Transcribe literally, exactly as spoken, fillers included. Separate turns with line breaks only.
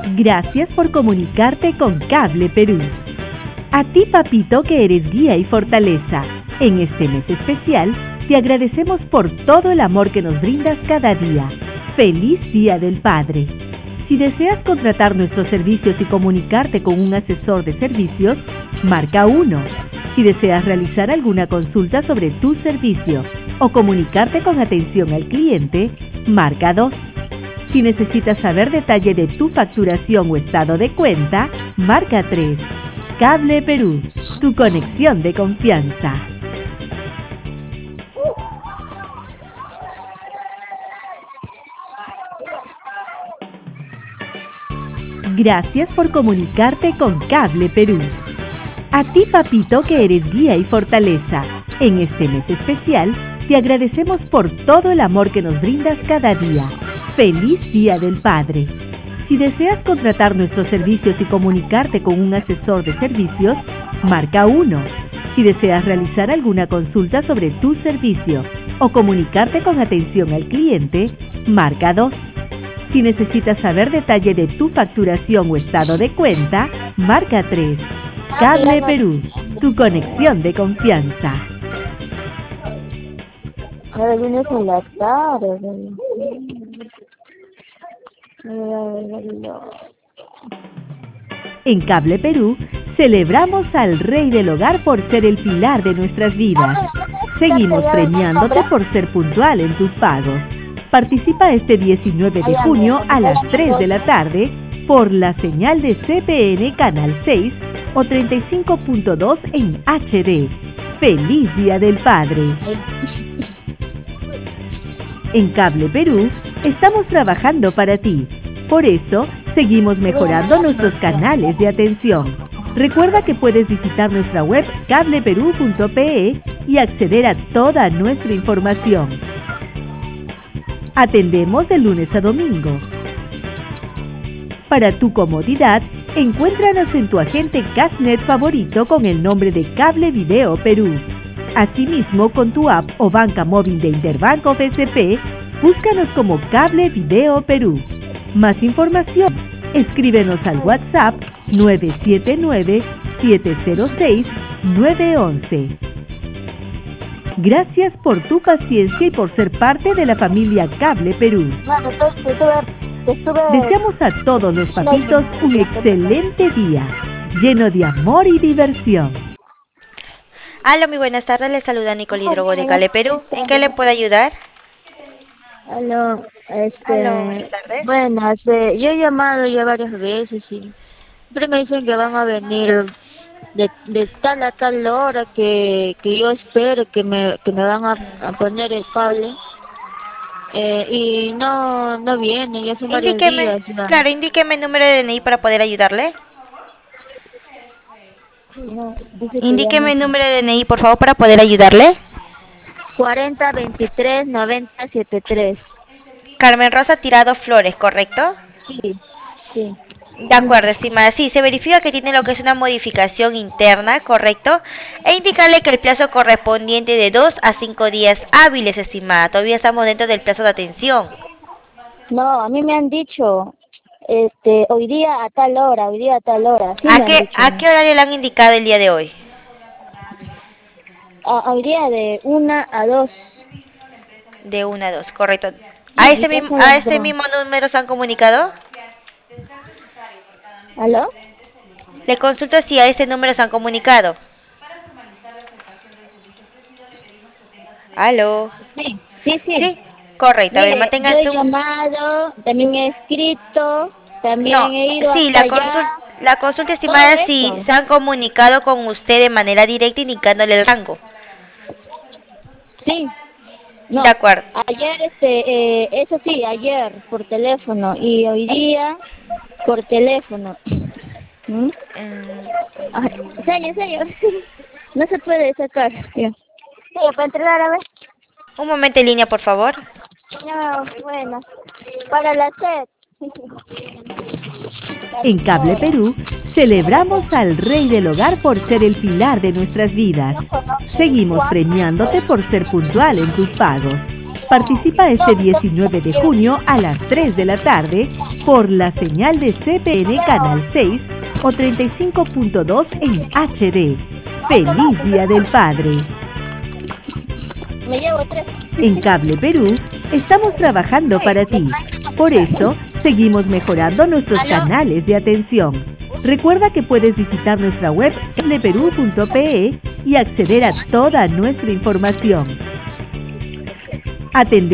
Gracias por comunicarte con Cable Perú. A ti, papito, que eres guía y fortaleza, en este mes especial te agradecemos por todo el amor que nos brindas cada día. ¡Feliz Día del Padre! Si deseas contratar nuestros servicios y comunicarte con un asesor de servicios, marca uno. Si deseas realizar alguna consulta sobre tu servicio o comunicarte con atención al cliente, marca dos. Si necesitas saber detalle de tu facturación o estado de cuenta, marca tres. Cable Perú, tu conexión de confianza. Gracias por comunicarte con Cable Perú. A ti, papito, que eres guía y fortaleza, en este mes especial te agradecemos por todo el amor que nos brindas cada día. ¡Feliz Día del Padre! Si deseas contratar nuestros servicios y comunicarte con un asesor de servicios, marca uno. Si deseas realizar alguna consulta sobre tu servicio o comunicarte con atención al cliente, marca dos. Si necesitas saber detalle de tu facturación o estado de cuenta, marca tres. Cable Perú, tu conexión de confianza.
Ahora vienes en la tarde.
En Cable Perú, celebramos al Rey del Hogar por ser el pilar de nuestras vidas. Seguimos premiándote por ser puntual en tus pagos. Participa este diecinueve de junio a las tres de la tarde por la señal de C P N Canal seis o treinta y cinco punto dos en H D. ¡Feliz Día del Padre! En Cable Perú, estamos trabajando para ti. Por eso, seguimos mejorando nuestros canales de atención. Recuerda que puedes visitar nuestra web cable perú punto pe y acceder a toda nuestra información. Atendemos de lunes a domingo. Para tu comodidad, encuéntranos en tu agente Cashnet favorito con el nombre de Cable Video Perú. Asimismo, con tu app o banca móvil de Interbanco B C P, búscanos como Cable Video Perú. Más información, escríbenos al WhatsApp nueve siete nueve, siete cero seis, nueve once. Gracias por tu paciencia y por ser parte de la familia Cable Perú. Deseamos a todos los papitos un excelente día, lleno de amor y diversión.
Hola, muy buenas tardes, les saluda Nicole Hidrogo de Cable Perú. ¿En qué le puedo ayudar?
Aló, este...
Aló, buenas tardes.
Buenas, eh, yo he llamado ya varias veces y siempre me dicen que van a venir de, de tal a tal hora que, que yo espero que me, que me van a, a poner el cable. Eh, y no, no vienen, ya son varios
Indíqueme,
días. Ya.
claro, indíqueme el número de D N I para poder ayudarle.
No, dice que
Indíqueme
ya
el
no.
número de D N I, por favor, para poder ayudarle.
cuarenta, veintitrés, noventa, setenta y tres.
Carmen Rosa Tirado Flores, ¿correcto?
Sí, sí.
De acuerdo, estimada. Sí, se verifica que tiene lo que es una modificación interna, ¿correcto? E indicarle que el plazo correspondiente de dos a cinco días hábiles, estimada. Todavía estamos dentro del plazo de atención.
No, a mí me han dicho, este, hoy día a tal hora, hoy día a tal hora. Sí me
¿A
han
qué,
dicho.
¿A qué horario le han indicado el día de hoy?
A, hoy día de una a dos.
De una a dos, correcto. ¿A
Sí,
ese
y
mismo,
eso
a
es
ese
todo.
mismo número se han comunicado?
¿Aló?
Le consulto si a ese número se han comunicado. ¿Aló?
Sí, sí, sí.
Sí, correcto. A ver,
Mire, yo
manténgase
he
un...
llamado, también he escrito, también
No,
he ido
sí,
hasta
la
allá.
consulta, la consulta
Todo
estimada sí
eso.
se han comunicado con usted de manera directa indicándole el rango.
Sí. No,
De acuerdo.
ayer, este, eh, eso sí, ayer por teléfono y hoy día por teléfono. ¿Mm?
Mm,
Ay, señor, señor, no se puede sacar. Ya. Sí, para entregar a ver.
un momento en línea, por favor.
No, bueno, para la sed.
En Cable Perú, celebramos al Rey del Hogar por ser el pilar de nuestras vidas. Seguimos premiándote por ser puntual en tus pagos. Participa este diecinueve de junio a las tres de la tarde por la señal de C P N Canal seis o treinta y cinco punto dos en H D. ¡Feliz Día del Padre!
Me llevo tres.
En Cable Perú estamos trabajando para ti. Por eso, seguimos mejorando nuestros
¿Aló?
canales de atención. Recuerda que puedes visitar nuestra web cableperú punto pe y acceder a toda nuestra información. Atendemos